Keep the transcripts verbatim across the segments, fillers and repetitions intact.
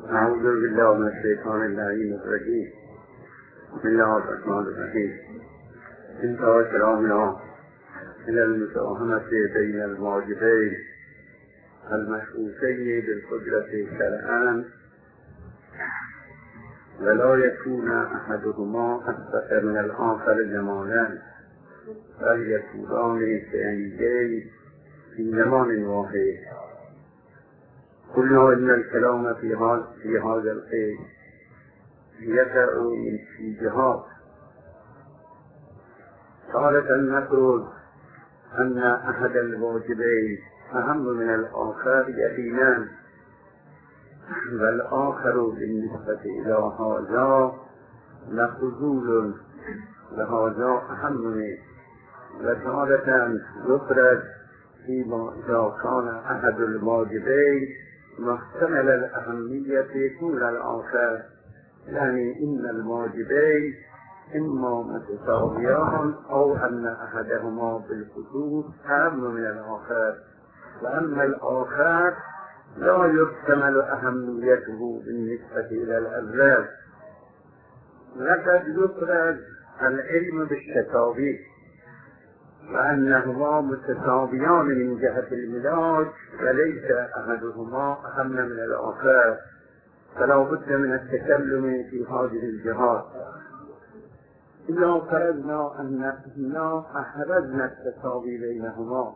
اعوذ بالله من الشیطان اللعین الرجیم. بسم الله الرحمن الرحیم. انتهى كلامنا إلى المساهمة بين الواجبين المشروطين بالقدرة شرعا ولا يكون أحدهما أكثر من الآخر زمانا بل يكونان سعيدين في زمان واحد. قلنا إن الكلام في هذا في هذا القيد يقع من في جهات. تارة نقول أن أحد الواجبين أهم من الآخر يقينا، والآخر بالنسبة إلى هذا لفضول وهذا أهم منه. وتارة يفرد فيما إذا كان أحد الواجبين محتمل الأهمية طول الآخر، يعني إن الواجبين إما متساويان أو أن أحدهما بالخصوص أهم من الآخر، وأما الآخر لا يحتمل أهميته بالنسبة إلى الأول. لقد يفرد العلم بالتساوي وأنهما متساويان من جهة الملاك وليس أحدهما أهم من الآخر، فلا بد من التكلم في هذه الجهات. إذا فرضنا أننا أحرزنا التساوي بينهما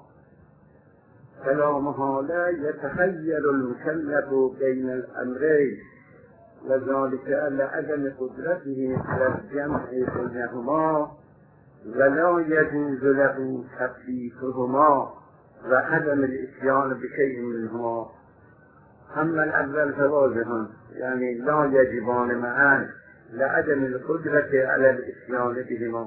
فلا محالة يتخيل المكلف بين الأمرين، وذلك لعدم قدرته على الجمع بينهما ولا يجوز له تكليفهما وعدم الإتيان بشيء منهما. أما الأول فواضح، يعني لا يجبان معا لعدم القدرة على الإتيان بهما.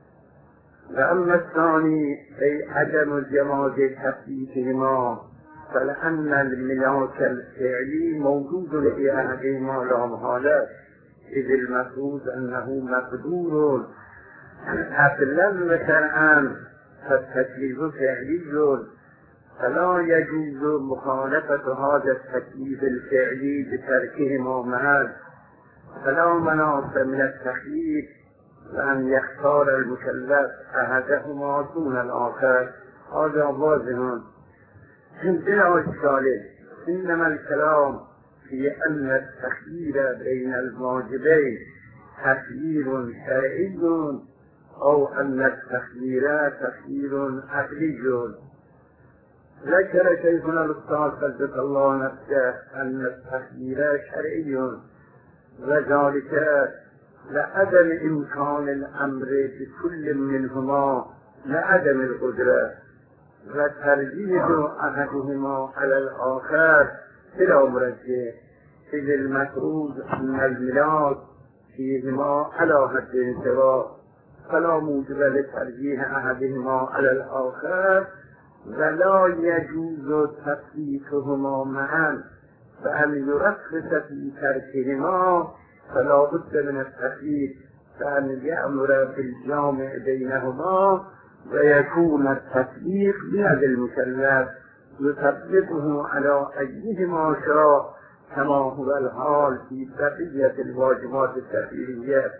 وأما الثاني أي عدم جواز تكليفهما فلأن الملاك الفعلي موجود لأحدهما لا محالة، إذ المفروض أنه مقدور عقلا وشرعا، فالتكليف فعلي فلا يجوز مخالفة هذا التكليف الفعلي بتركهما معا. فلا مناص من التكليف وأن يختار المكلف أحدهما دون الآخر، هذا واضح بلا إشكال. إنما الكلام في أن التخيير بين الواجبين تخيير شرعي أو أن التخيير تخيير عقلي. ذكر شيخنا الأستاذ قدس الله نفسه أن التخيير شرعي، وذلك لعدم إمكان الأمر بكل منهما لعدم القدرة، وترجيح أحدهما على الآخر بلا مرجح، إذ المفروض أن الملاك فيهما على حد سواء، فلا موجب لترجيح أحدهما على الآخر ولا يجوز تكليفهما معا. فأن يرخص في تركهما فلا بد من التكليف، فأن يأمر بالجامع بينهما ويكون التكليف بيد المكلف يثبته على أيهما شاء، كما هو الحال في بقية الواجبات التكليفية.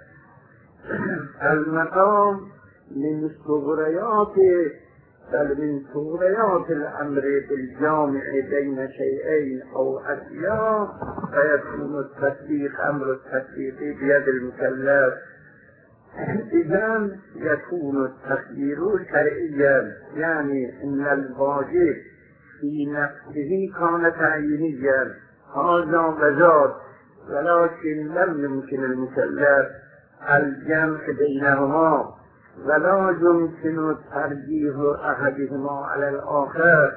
المقام من الصغريات بل من صغريات الأمر بالجامع بين شيئين أو أشياء، فيكون التطبيق أمر التطبيق بيد المكلف. إذن يكون التخيير شرعيا، يعني أن الواجب في نفسه كان تعيينيا هذا وذاك، ولكن لم يمكن المكلف الجمع بينهما ولا يمكن ترجيح أحدهما على الآخر،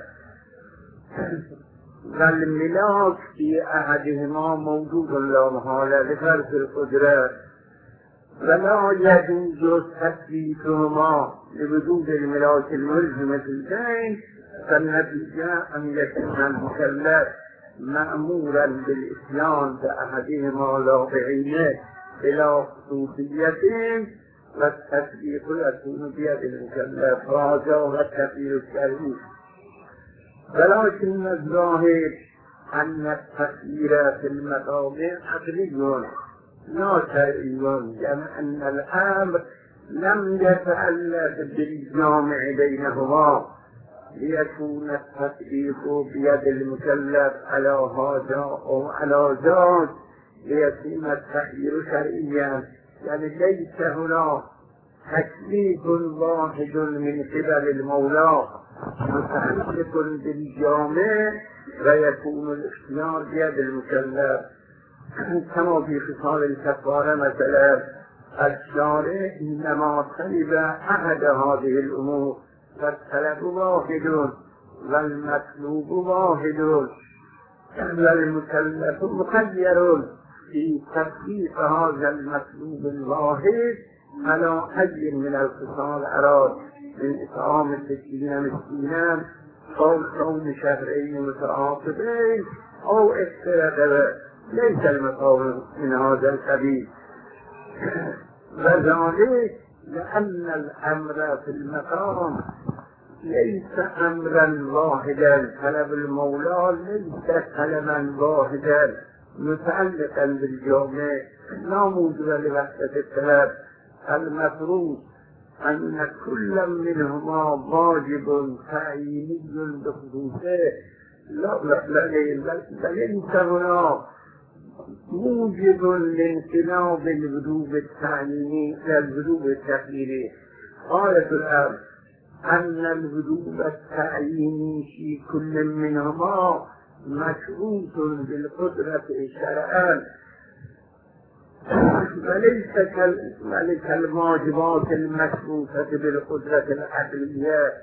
والملاك في أحدهما موجود لا محالة لفرق القدرة، ولا يجوز تكليفهما لوجود الملاك الملزم في البين. فالنتيجة أن يكون المكلف مأمورا بالإتيان بأحدهما لا بعينه إلى خصوصيته، والتطبيق يكون بيد المكلف، هذا هو التطبيق الشرعي. ولكن الظاهر أن التخيير في المقام عقلي لا شرعي، يعني أن الأمر لم يتألف بالجامع بينهما ليكون التكليف بيد المكلف على هذا أو على ذاك ليكون التخيير شرعيا، يعني ليس هنا تكليف واحد من قبل المولى متعلق بالجامع ويكون الاختيار بيد المكلف، كما في خصال الكفارة مثلا الشارع إنما طلب أحد هذه الأمور فالطلب واحد والمطلوب واحد والمكلف مخير في تكليف هذا المطلوب الواحد على أي من الخصال أراد من إطعام ستين مسكينا أو صوم شهرين متعاقبين أو افتراء، ليس المطلوب من هذا القبيل. وذلك لأن الأمر في المقام ليس أمرا واحدا، طلب المولى ليس طلبا واحدا متعلقا بالجامع لا موجب لوحدة الطلب. المفروض أن كل منهما واجب تعييني بخصوصه، لا بل ليس هنا موجب لانقلاب الوجوب التعييني إلى الوجوب التخييري. قالت الآن أن الوجوب التعييني في كل منهما مشروط بالقدرة شرعا وليس كالواجبات المشروطة بالقدرة العقلية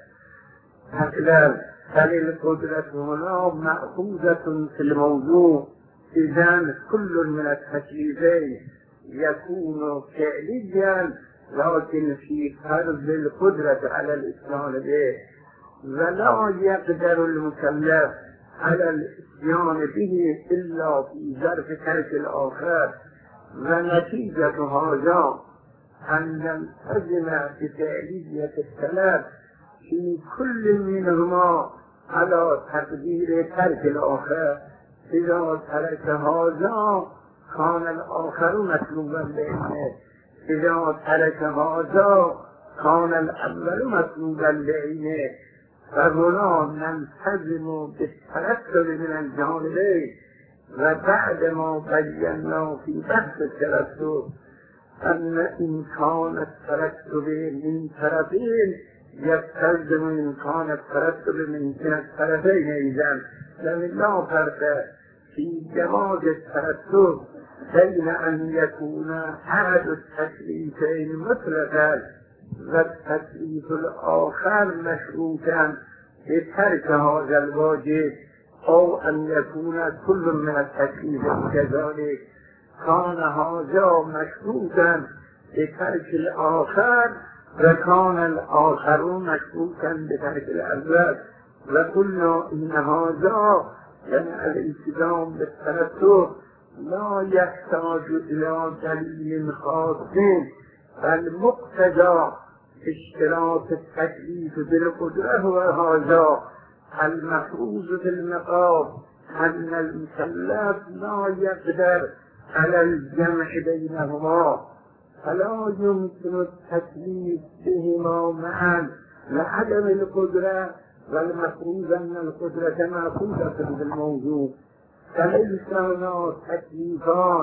عقلا، بل القدرة هنا مأخوذة في الموضوع. إذن كل من التكليفين يكون فعليا لكن في فرض القدرة على الإتيان به، ولا يقدر المكلف على الإتيان به إلا في ظرف ترك الآخر. ونتيجة هذا أن نلتزم بفعلية الطلب في كل منهما على تقدير ترك الآخر. إذا ترك هذا كان الآخر مطلوبا بعينه، إذا ترك هذا كان الأول مطلوبا بعينه. فهنا نلتزم بالترتب من الجانبين. وبعد ما بينا في بحث الترتب أن إمكان الترتب من طرفين يستلزم إمكان الترتب من الطرفين أيضا، لأن لا فرق في جواز الترتب بين أن يكون أحد التكليفين مطلقا والتكليف الآخر مشروطا بترك هذا الواجب، أو أن يكون كل من التكليف كذلك. كان هذا مشروطا بترك الآخر وكان الآخر مشروطا بترك الأول، وقلنا إن هذا يعني الالتزام بالترتب لا يحتاج إلى دليل خاص، بل مقتضى اشتراط التكليف بالقدرة هو هذا المفروض في المقام أن المكلف لا يقدر على الجمع بينهما، فلا يمكن التكليف بهما معا لعدم القدرة، والمفروض أن القدرة مأخوذة بالموجود. فليس هنا تكليفان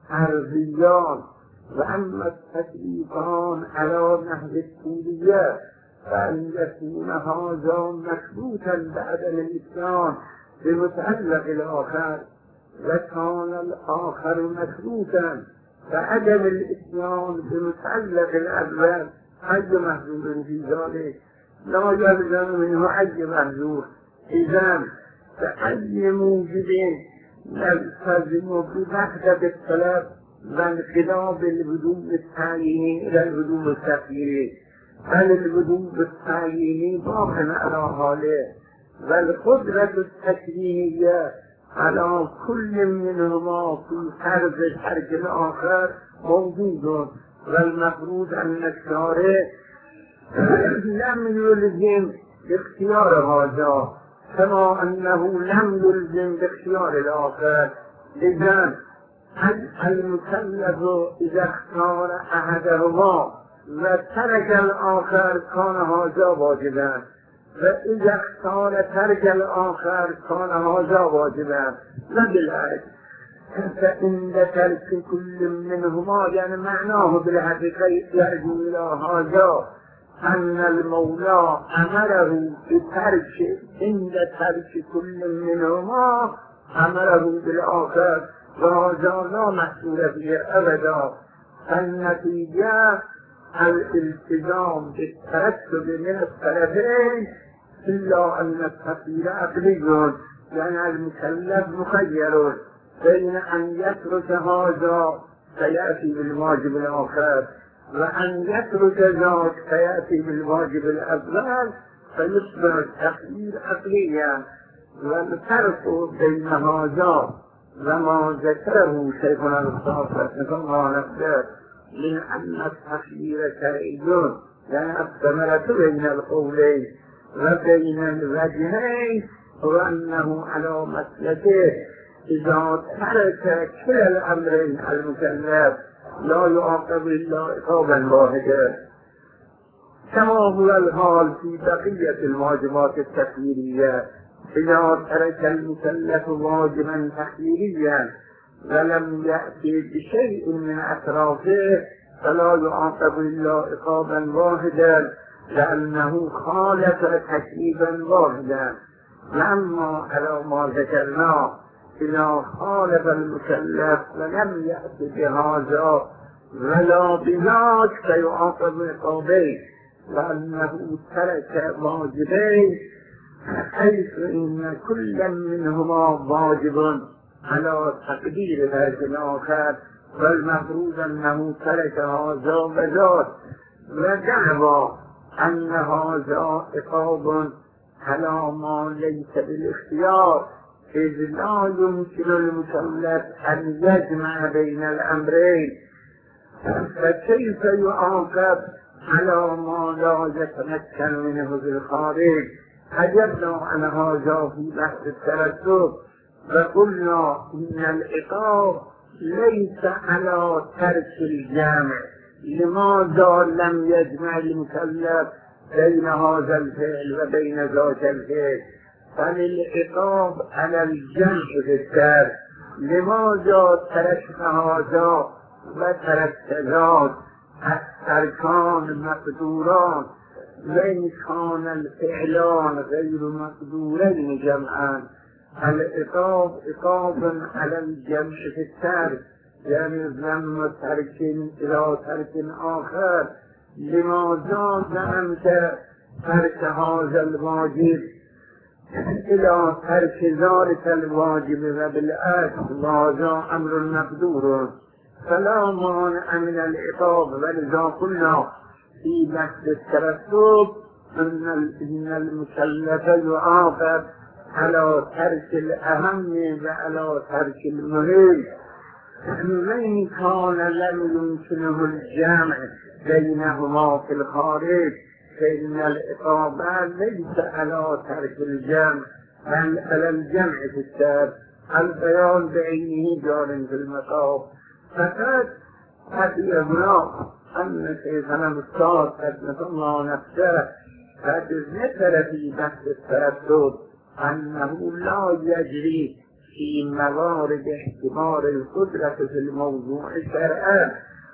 عرضيان، وأما التكليفان على نحو الكلية فأن يكون هذا مشروطا بعدم الإتيان بمتعلق الآخر، وكان الآخر مشروطا بعدم الإتيان بمتعلق الأول. أي محذور في ذلك لا يلزم منه أي محذور. إذن فأي موجب نلتزم بوحدة الطلب وانقلاب الوجوب التعييني إلى الوجوب التخييري، بل الوجوب التعييني باق على حاله، والقدرة التكوينية على كل منهما في فرض ترك الآخر موجود. والمفروض أن الشارع لم يلزم اختيار هذا، كما أنه لم يلزم باختيار الآخر. إذن المكلف إذا اختار أحدهما وترك الآخر كان هذا واجبا، وإذا اختار ترك الآخر كان هذا واجبا، وبالعكس. فإن ترك كل منهما يعني معناه بالحقيقة يرجع إلى هذا أن المولى أمره بترك عند ترك كل منهما أمره بالآخر، وهذا لا محصول فيه أبدا. النتيجة الالتزام بالترتب من الطرفين، إلا أن التفصيل عقلي، يعني المكلف مخير بين أن يترك هذا فيأتي بالواجب الآخر، وأن يترك ذاك فيأتي بالواجب الأول، فيصبح التخيير عقليا. والفرق بين هذا وما ذكره شيخنا الصافي رحمه الله نفسه من أن التخيير شرعي، يعني الثمرة بين القولين وبين الوجهين، وأنه على مسلكه إذا ترك كلا الأمرين المكلف لا يعاقب إلا عقابا واحدا، كما هو الحال في بقية الواجبات التخييرية. إذا ترك المكلف واجبا تخييريا ولم يأتي بشيء من أطرافه فلا يعاقب إلا عقابا واحدا، لأنه خالف تكليفا واحدا. لما على ما ذكرنا إذا خالف المكلف ولم يأتي بهذا ولا بذاك فيعاقب عقابين، لأنه ترك واجبين، حيث إن كل منهما واجب على تقدير هذا الآخر، والمفروض أنه ترك هذا وذاك، ودعوى أن هذا عقاب على ما ليس بالاختيار، إذ لا يمكن المكلف أن يجمع بين الأمرين، فكيف يعاقب على ما لا يتمكن منه في الخارج؟ أجبنا عن هذا في بحث الترتب وقلنا إن العقاب ليس على ترك الجامع. لماذا لم يجمع المكلف بين هذا الفعل وبين ذاك الفعل؟ فالعقاب على الجمع في الترك. لماذا تركت هذا وتركت ذاك؟ التركان مقدوران، وإن كان الفعلان غير مقدورين جمعا. العقاب عقاب على الجمع في الترك، يعني ذم ترك إلى ترك آخر. لماذا زعمت ترك هذا الواجب إلى ترك ذلك الواجب وبالعكس هذا أمر مقدور، فلا مانع من العقاب. ولذا قلنا في بحث الترتب إن المكلف يعاقب على ترك الأهم وعلى ترك المهم. من كان لم يمكنه الجمع بينهما في الخارج فإن العقاب ليس على ترك الجمع بل على الجمع في الترك. البيان بعينه جار في المقام. فقد أبينا أن شيخنا الأستاذ رحمه الله نفسه قد ذكر في بحث الترتب أنه لا يجري في موارد احتمال القدرة في الموضوع شرعا،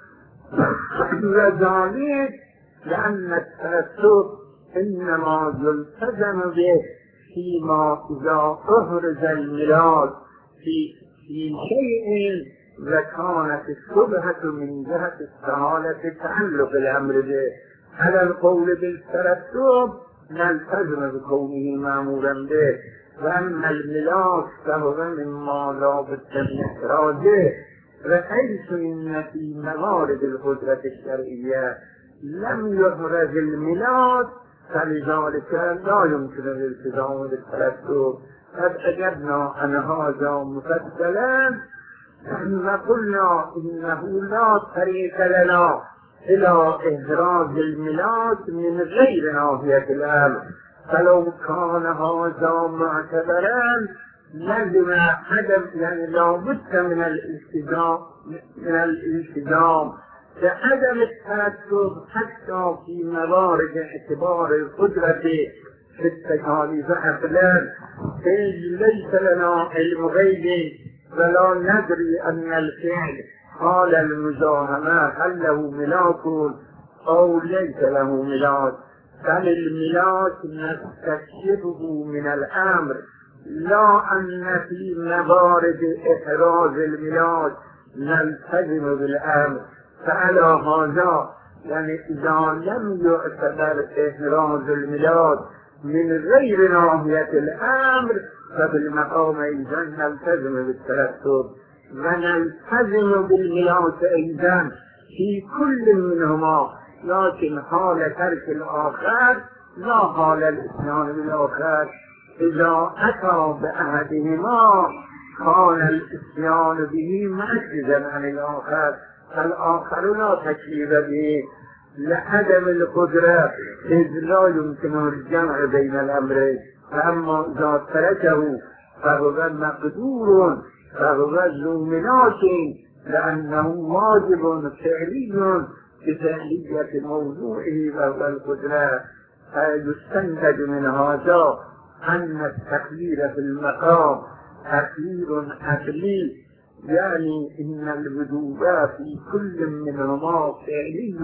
وذلك لأن الترتب إنما يلتزم به فيما إذا أهرز الميلاد في في شيء وكانت الشبهة من جهة السهالة تعلق الأمر به. على القول بالترتب نلتزم بكونه مأمورا به، وأما الملاك فهو مما لا بد من إخراجه، وحيث إن في موارد القدرة الشرعية لم يهرز الملاك فلذلك لا يمكن الالتزام بالترتب. قد أجبنا عن هذا مفصلا وقلنا إنه لا طريق لنا إلى إهراز الملاك من غير ناحية الأمر، فلو كان هذا معتبرا لازم عدم، يعني لابد من الالتزام من الالتزام بعدم التأثر حتى في موارد اعتبار القدرة في التكاليف عقلا، إذ ليس لنا علم غيب ولا ندري أن الفعل حال المزاحمة هل له ملاك أو ليس له ملاك، بل الملاك نستكشفه من الأمر، لا أن في موارد إحراز الملاك نلتزم بالأمر. فعلى هذا يعني إذا لم يعتبر إحراز الملاك من غير ناحية الأمر فبالمقام أيضا نلتزم بالترتب، ونلتزم بالملاك أيضا في كل منهما، لكن حال ترك الآخر لا حال الإتيان بالآخر. إذا أتى بأحدهما كان الإتيان به معجزا عن الآخر، فالآخر لا تكليف به لعدم القدرة، إذ لا يمكن الجمع بين الأمرين. فأما إذا تركه فهو مقدور، فهو ذو ملاك، لأنه واجب فعلي بفعلية موضوعه وهو القدرة. فيستنتج من هذا أن التقدير في المقام تقدير عقلي، يعني إن الوجوب في كل منهما فعلي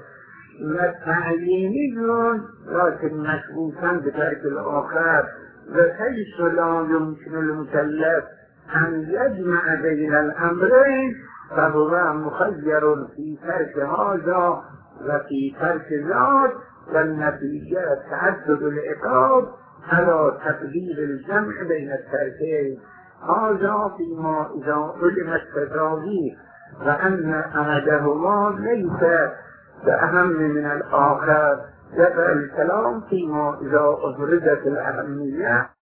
وتعييني، لكن مشروطا بترك الآخر، بحيث لا يمكن المكلف أن يجمع بين الأمرين، فهو مخير في ترك هذا وفي ترك ذاك، والنتيجة تعدد العقاب على تقدير الجمع بين التركين. هذا فيما إذا علم التساوي، وأن أحدهما ليس بأهم من الآخر، يبقى الكلام فيما إذا أفردت الأهمية